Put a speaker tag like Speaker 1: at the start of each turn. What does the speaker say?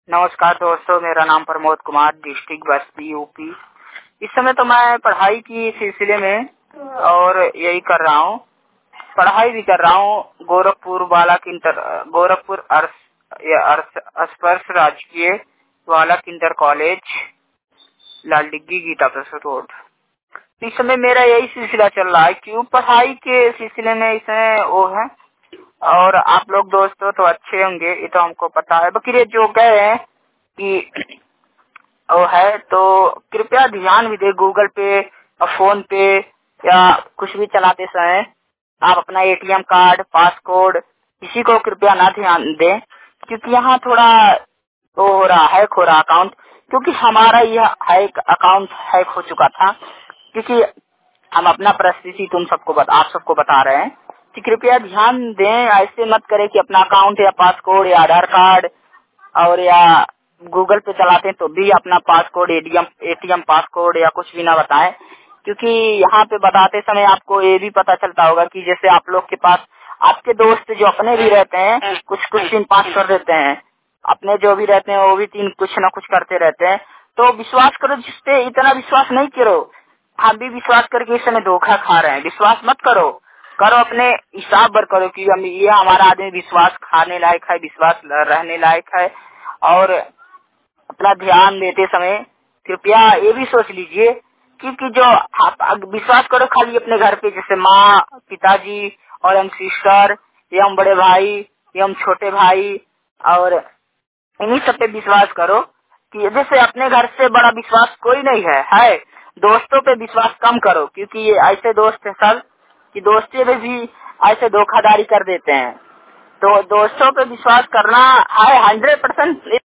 Speaker 1: नमस्कार दोस्तों, मेरा नाम प्रमोद कुमार, डिस्ट्रिक्ट बस्ती, यूपी। इस समय तो मैं पढ़ाई की सिलसिले में और यही कर रहा हूँ, पढ़ाई भी कर रहा हूँ। गोरखपुर स्पर्श राजकीय बालक इंटर कॉलेज, लाल डिग्गी, गीता प्रसाद रोड। इस समय मेरा यही सिलसिला चल रहा है, क्यों पढ़ाई के सिलसिले में इसमें वो है। और आप लोग दोस्तों तो अच्छे होंगे, ये तो हमको पता है। बकरी जो कह रहे हैं कि वो है तो कृपया ध्यान भी दे, गूगल पे और फोन पे या कुछ भी चलाते समय आप अपना एटीएम कार्ड, पासकोड किसी को कृपया ना ध्यान दें, क्योंकि यहाँ थोड़ा वो हो रहा है, खो रहा अकाउंट। क्योंकि हमारा यह अकाउंट हैक हो चुका था। क्योंकि हम अपना परिस्थिति आप सबको बता रहे हैं कि कृपया ध्यान दें, ऐसे मत करें कि अपना अकाउंट या पासकोड या आधार कार्ड और या गूगल पे चलाते हैं तो भी अपना पासकोड, एटीएम पासकोड या कुछ भी ना बताएं। क्योंकि यहाँ पे बताते समय आपको ये भी पता चलता होगा कि जैसे आप लोग के पास आपके दोस्त जो अपने भी रहते हैं, कुछ 3-5 कर देते हैं, अपने जो भी रहते हैं वो भी कुछ न कुछ करते रहते हैं। तो विश्वास करो, जिसपे इतना विश्वास नहीं करो। आप भी विश्वास करके इस समय धोखा खा रहे हैं। विश्वास मत करो, अपने हिसाब भर करो कि ये हमारा आदमी विश्वास खाने लायक है, विश्वास रहने लायक है। और अपना ध्यान देते समय कृपया ये भी सोच लीजिए कि जो आप विश्वास करो खाली अपने घर पे, जैसे माँ, पिताजी और हम सिस्टर एवं बड़े भाई एवं छोटे भाई, और इन्हीं सब पे विश्वास करो। कि जैसे अपने घर से बड़ा विश्वास कोई नहीं है। दोस्तों पे विश्वास कम करो, क्योंकि ये ऐसे दोस्त है सब कि दोस्ती में भी ऐसे धोखाधड़ी कर देते हैं। तो दोस्तों पे विश्वास करना है 100%।